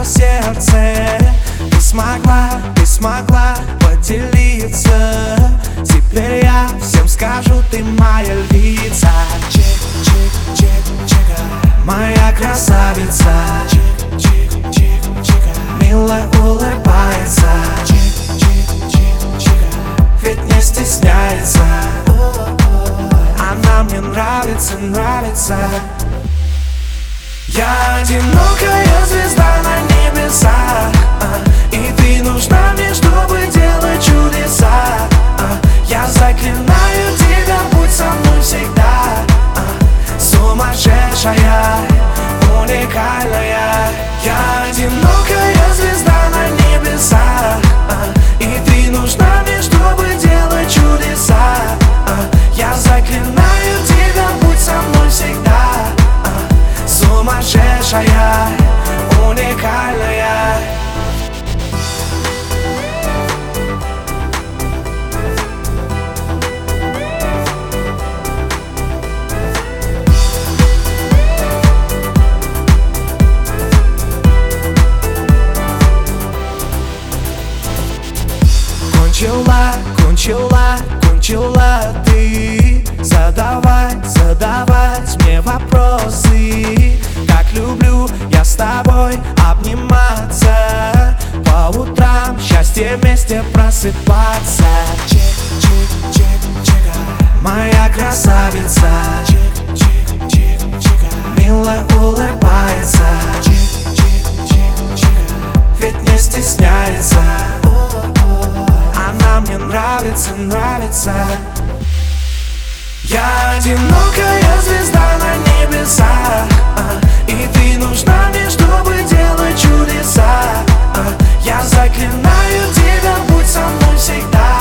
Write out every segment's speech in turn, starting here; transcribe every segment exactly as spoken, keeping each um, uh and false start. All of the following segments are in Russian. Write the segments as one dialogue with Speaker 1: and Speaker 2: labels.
Speaker 1: мое сердце. Ты смогла, ты смогла поделиться. Теперь я всем скажу, ты моя львица. Чик, чик, чик, чика, моя красавица. Чик, чик, чик, чика, мило улыбается. Чик, чик, чик, чика, ведь не стесняется. Она мне нравится, нравится. Я одинокая звезда на небесах, и ты нужна мне, чтобы делать чудеса. Я заклинаю тебя, будь со мной всегда. Сумасшедшая, уникальная. Я одинокая звезда на небесах, и ты нужна мне, чтобы делать чудеса. Я заклинаю тебя, будь со мной всегда. Сумасшедшая, уникальная. Кончила, кончила, кончила ты задавать, задавать мне вопросы. Как люблю я с тобой обниматься, по утрам счастье вместе просыпаться. Чик, чик, чик, чика, моя красавица. Чик, чик, чик, чика, мило улыбается. Чик, чик, чик, чика, ведь не стесняется. Она мне нравится, нравится. Я одинокая звезда на небесах, и ты нужна мне, чтобы делать чудеса. Я заклинаю тебя, будь со мной всегда.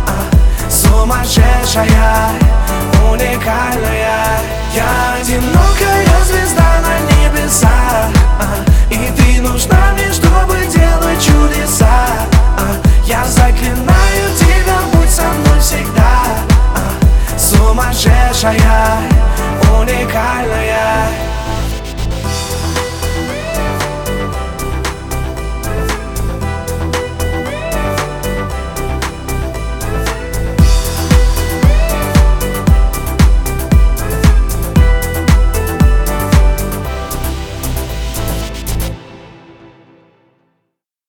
Speaker 1: Сумасшедшая, уникальная. Я одинокая звезда на небесах, и ты нужна мне, чтобы делать чудеса. Я заклинаю тебя, будь со мной всегда. Сумасшедшая, уникальная.